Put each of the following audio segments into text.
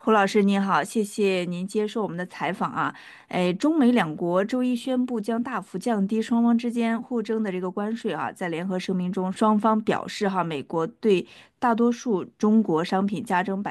胡老师您好，谢谢您接受我们的采访啊。中美两国周一宣布将大幅降低双方之间互争的这个关税啊，在联合声明中，双方表示哈，美国对大多数中国商品加征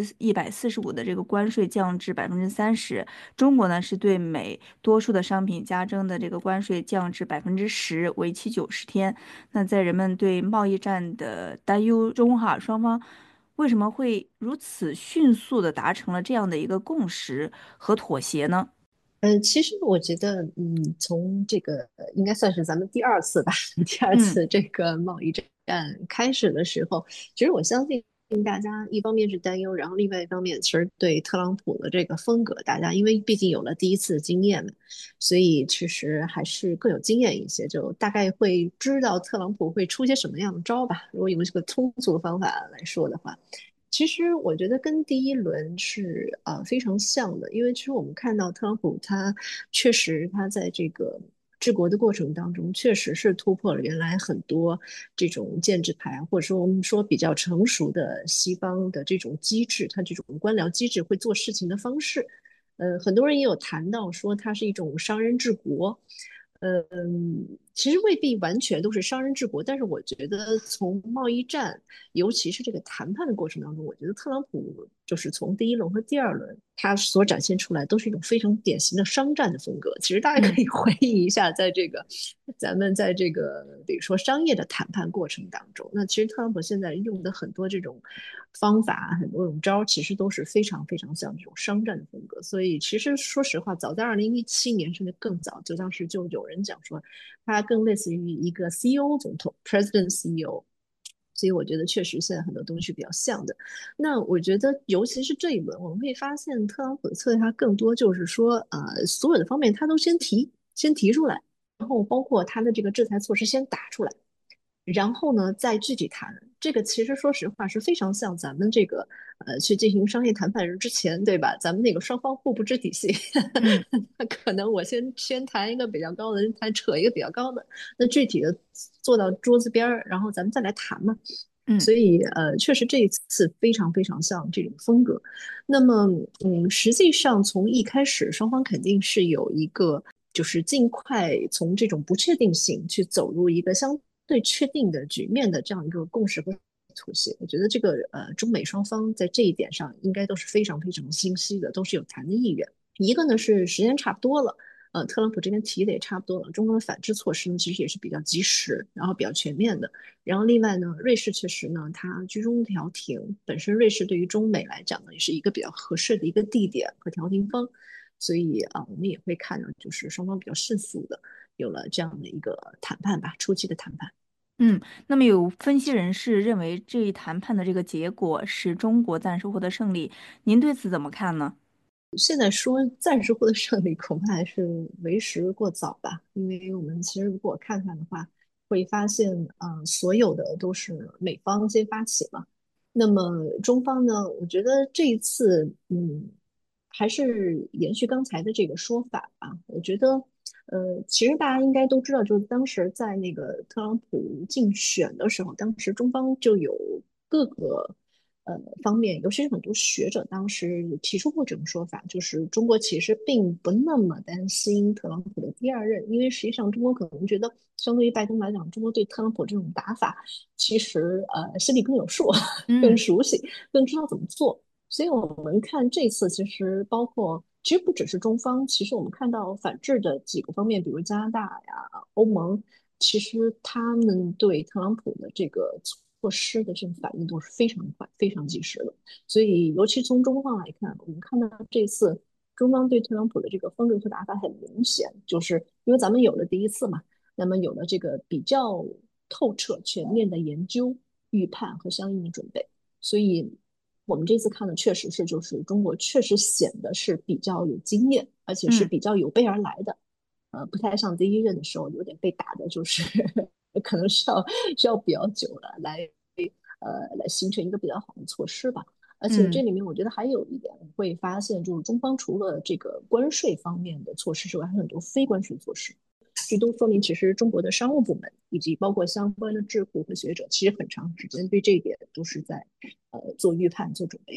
145%的这个关税降至30%，中国呢是对美多数的商品加征的这个关税降至10%，为期90天。那在人们对贸易战的担忧中哈，双方为什么会如此迅速的达成了这样的一个共识和妥协呢？ 其实我觉得，从这个应该算是咱们第二次吧，第二嗯次这个贸易战开始的时候，其实我相信大家一方面是担忧，然后另外一方面其实对特朗普的这个风格，大家因为毕竟有了第一次的经验嘛，所以其实还是更有经验一些，就大概会知道特朗普会出些什么样的招吧。如果用这个通俗的方法来说的话。其实我觉得跟第一轮是非常像的，因为其实我们看到特朗普他确实他在这个治国的过程当中，确实是突破了原来很多这种建制派，或者说我们说比较成熟的西方的这种机制，他这种官僚机制会做事情的方式。很多人也有谈到说它是一种商人治国，其实未必完全都是商人治国，但是我觉得从贸易战，尤其是这个谈判的过程当中，我觉得特朗普就是从第一轮和第二轮，他所展现出来都是一种非常典型的商战的风格。其实大家可嗯。 以回忆一下，在这个咱们在这个比如说商业的谈判过程当中，那其实特朗普现在用的很多这种方法，很多种招，其实都是非常非常像这种商战的风格。所以其实说实话，早在2017年甚至更早，就当时就有人讲说，他更类似于一个 CEO 总统 （President CEO）。所以我觉得确实现在很多东西是比较像的。那我觉得，尤其是这一轮，我们会发现特朗普的策略，他更多就是说，所有的方面他都先提出来，然后包括他的这个制裁措施先打出来，然后呢再具体谈。这个其实说实话是非常像咱们这个去进行商业谈判之前，对吧？咱们那个双方互不知体系， 嗯可能我先谈一个比较高的，扯一个比较高的，那具体的坐到桌子边儿，然后咱们再来谈嘛。 嗯所以确实这一次非常非常像这种风格。那么实际上从一开始，双方肯定是有一个就是尽快从这种不确定性去走入一个相对确定的局面的这样一个共识和妥协。我觉得这个中美双方在这一点上应该都是非常非常清晰的，都是有谈的意愿。一个呢是时间差不多了。特朗普这边提的也差不多了，中国的反制措施呢，其实也是比较及时，然后比较全面的。然后另外呢，瑞士确实呢，它居中调停，本身瑞士对于中美来讲呢，也是一个比较合适的一个地点和调停方，所以我们也会看到，就是双方比较迅速的有了这样的一个谈判吧，初期的谈判。 嗯。那么有分析人士认为，这一谈判的这个结果使中国暂时获得胜利，您对此怎么看呢？ 现在说暂时获得胜利，恐怕还是为时过早吧。因为我们其实如果看看的话，会发现，所有的都是美方先发起了。那么中方呢，我觉得这一次，还是延续刚才的这个说法吧。我觉得，其实大家应该都知道，就是当时在那个特朗普竞选的时候，当时中方就有各个方面，尤其是很多学者当时提出过这种说法，就是中国其实并不那么担心特朗普的第二任，因为实际上中国可能觉得，相对于拜登来讲，中国对特朗普这种打法其实心里更有数，更嗯熟悉，更知道怎么做。所以我们看这次其实包括。其实不只是中方，其实我们看到反制的几个方面，比如加拿大呀、欧盟，其实他们对特朗普的这个措施的这种反应都是非常快、非常及时的。所以，尤其从中方来看，我们看到这次中方对特朗普的这个风格和打法很明显，就是因为咱们有了第一次嘛，那么有了这个比较透彻、全面的研究、预判和相应的准备，所以我们这次看的确实是，就是中国确实显得是比较有经验，而且是嗯。 比较有备而来的。不太像第一任的时候有点被打的，就是可能需要比较久了来形成一个比较好的措施吧。而且这嗯里面我觉得还有一点会发现，就是中方除了这个关税方面的措施之外，还有很多非关税措施。这都说明，其实中国的商务部门以及包括相关的智库和学者，其实很长时间对这一点都是在做预判、做准备。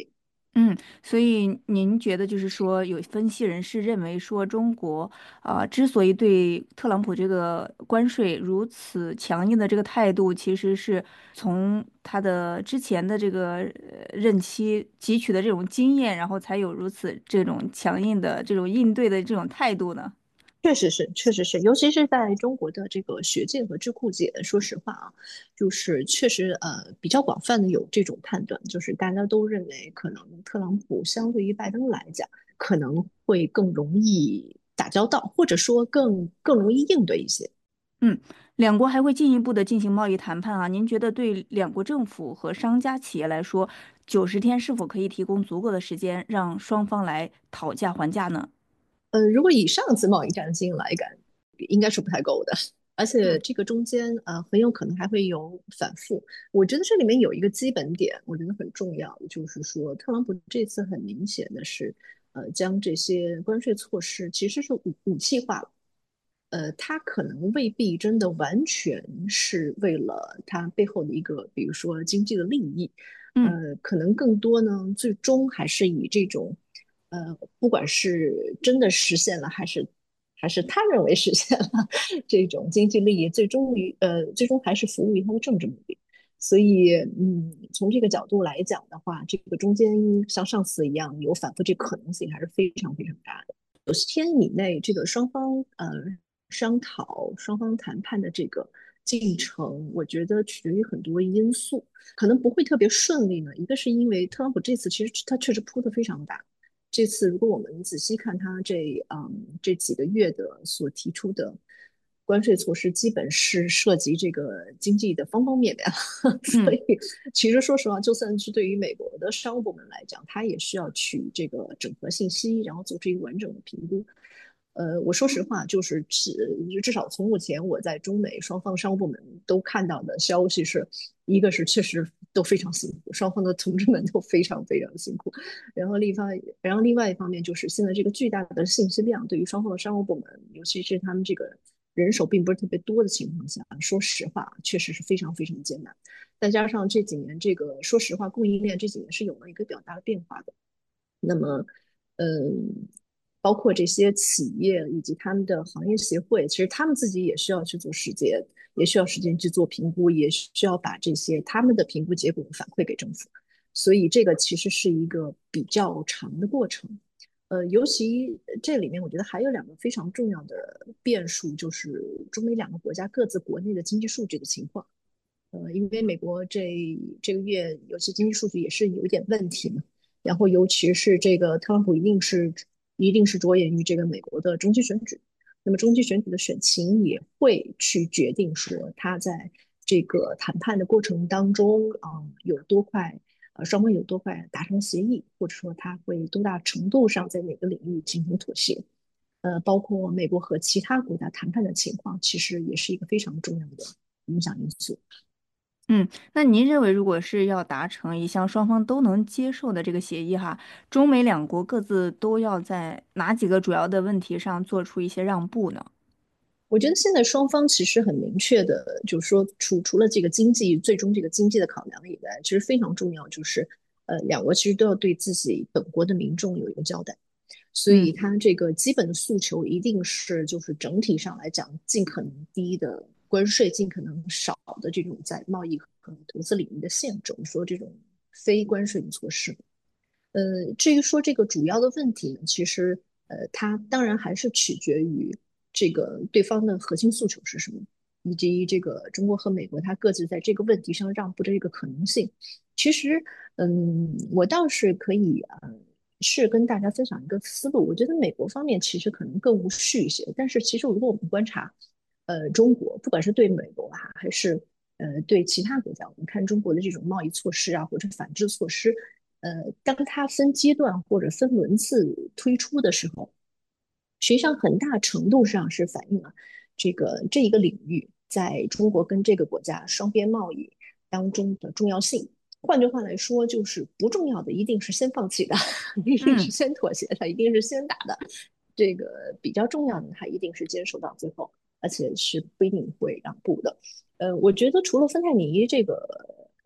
嗯，所以您觉得就是说，有分析人士认为说，中国之所以对特朗普这个关税如此强硬的这个态度，其实是从他的之前的这个任期汲取的这种经验，然后才有如此这种强硬的这种应对的这种态度呢？ 确实是，确实是，尤其是在中国的这个学界和智库界，说实话啊，就是确实比较广泛的有这种判断，就是大家都认为可能特朗普相对于拜登来讲，可能会更容易打交道，或者说更容易应对一些。 嗯，两国还会进一步的进行贸易谈判啊。您觉得对两国政府和商家企业来说，90天是否可以提供足够的时间让双方来讨价还价呢？ 如果以上次贸易战经来讲，应该是不太够的，而且嗯这个中间很有可能还会有反复。我觉得这里面有一个基本点，我觉得很重要，就是说特朗普这次很明显的是，将这些关税措施其实是武器化了。他可能未必真的完全是为了他背后的一个，比如说经济的利益， 嗯可能更多呢，最终还是以这种，不管是真的实现了，还是他认为实现了这种经济利益，最终还是服务于他的政治目的。所以，从这个角度来讲的话，这个中间像上次一样有反复，这可能性还是非常非常大的。天以内，这个双方商讨、双方谈判的这个进程，我觉得取决于很多因素，可能不会特别顺利呢。一个是因为特朗普这次其实他确实铺的非常大，这次如果我们仔细看他这几个月的所提出的关税措施，基本是涉及这个经济的方方面面，所嗯以其实说实话，就算是对于美国的商务部门来讲，他也需要去这个整合信息，然后做出一个完整的评估。我说实话，就是至少从目前我在中美双方商务部门都看到的消息是，一个是确实都非常辛苦，双方的同志们都非常非常辛苦，然后另外一方面就是现在这个巨大的信息量，对于双方的商务部门，尤其是他们这个人手并不是特别多的情况下，说实话，确实是非常非常艰难。再加上这几年这个，说实话，供应链这几年是有了一个比较大的变化的。那么，嗯，包括这些企业以及他们的行业协会，其实他们自己也需要去做时间，也需要时间去做评估，也需要把这些他们的评估结果反馈给政府。所以这个其实是一个比较长的过程。尤其这里面，我觉得还有两个非常重要的变数，就是中美两个国家各自国内的经济数据的情况。因为美国这个月尤其经济数据也是有一点问题嘛，然后尤其是这个特朗普一定是着眼于这个美国的中期选举，那么中期选举的选情也会去决定说他在这个谈判的过程当中，有多快，双方有多快达成协议，或者说他会多大程度上在哪个领域进行妥协。包括美国和其他国家谈判的情况，其实也是一个非常重要的影响因素。 嗯，那您认为，如果是要达成一项双方都能接受的这个协议哈，中美两国各自都要在哪几个主要的问题上做出一些让步呢？ 我觉得现在双方其实很明确的，就是说除了这个经济最终这个经济的考量以外，其实非常重要就是两国其实都要对自己本国的民众有一个交代，所以嗯它这个基本的诉求一定是就是整体上来讲尽可能低的关税，尽可能少的这种在贸易和投资领域的限制，我们说这种非关税的措施。至于说这个主要的问题呢，其实它当然还是取决于这个对方的核心诉求是什么，以及这个中国和美国它各自在这个问题上让步的这个可能性。其实，我倒是可以是跟大家分享一个思路。我觉得美国方面其实可能更无序一些，但是其实如果我们观察，中国不管是对美国啊，还是对其他国家，我们看中国的这种贸易措施啊，或者反制措施，当它分阶段或者分轮次推出的时候，实际上很大程度上是反映了这一个领域在中国跟这个国家双边贸易当中的重要性。换句话来说，就是不重要的一定是先放弃的，一定是嗯。 先妥协的，一定是先打的。这个比较重要的，它一定是坚守到最后，而且是不一定会让步的。我觉得除了芬太尼这个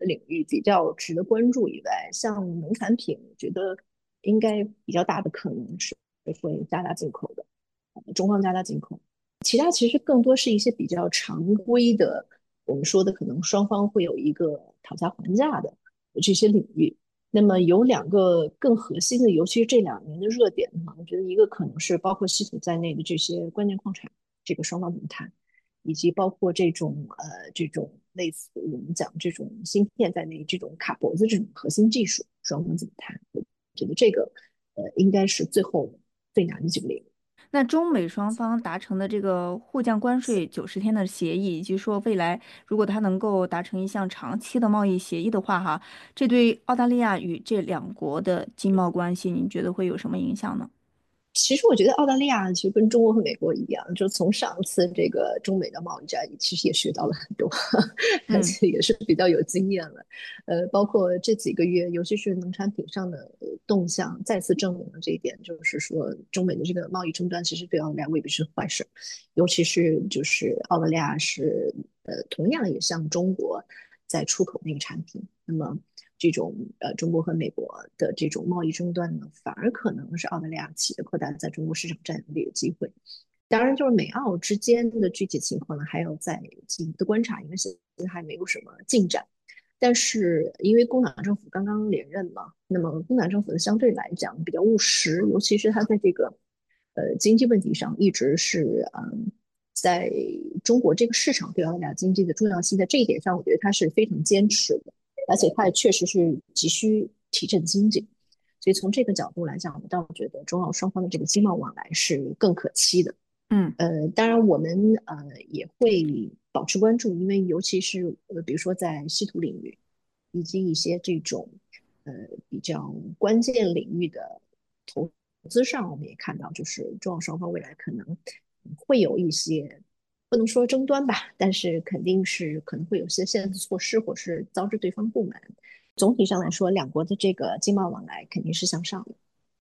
领域比较值得关注以外，像农产品，我觉得应该比较大的可能是会加大进口的，中方加大进口。其他其实更多是一些比较常规的，我们说的可能双方会有一个讨价还价的这些领域。那么有两个更核心的，尤其是这2年的热点哈，我觉得一个可能是包括稀土在内的这些关键矿产，这个双方怎么谈，以及包括这种类似我们讲这种芯片在内这种卡脖子这种核心技术，双方怎么谈？我觉得这个应该是最后最难的几个领域。 那中美双方达成的这个互降关税90天的协议，以及说未来如果它能够达成一项长期的贸易协议的话，哈，这对澳大利亚与这两国的经贸关系，你觉得会有什么影响呢？ 其实我觉得澳大利亚其实跟中国和美国一样，就从上次这个中美的贸易战，其实也学到了很多，而嗯。 且也是比较有经验了。包括这几个月，尤其是农产品上的动向，再次证明了这一点，就是说中美的这个贸易争端其实对澳大利亚未必是坏事，尤其是就是澳大利亚是同样也向中国在出口那个产品，那么。这种中国和美国的这种贸易争端呢，反而可能是澳大利亚企业扩大在中国市场占有率的机会。当然，就是美澳之间的具体情况呢，还要再进一步的观察，因为现在还没有什么进展。但是因为工党政府刚刚连任嘛，那么工党政府呢相对来讲比较务实，尤其是他在这个经济问题上一直是在中国这个市场对澳大利亚经济的重要性，在这一点上，我觉得他是非常坚持的。而且它也确实是急需提振经济，所以从这个角度来讲，我倒觉得中澳双方的这个经贸往来是更可期的。 嗯。 当然我们也会保持关注，因为尤其是比如说在稀土领域，以及一些这种呃比较关键领域的投资上，我们也看到，就是中澳双方未来可能会有一些不能说争端吧，但是肯定是可能会有些限制措施，或是遭致对方不满。总体上来说，两国的这个经贸往来肯定是向上的。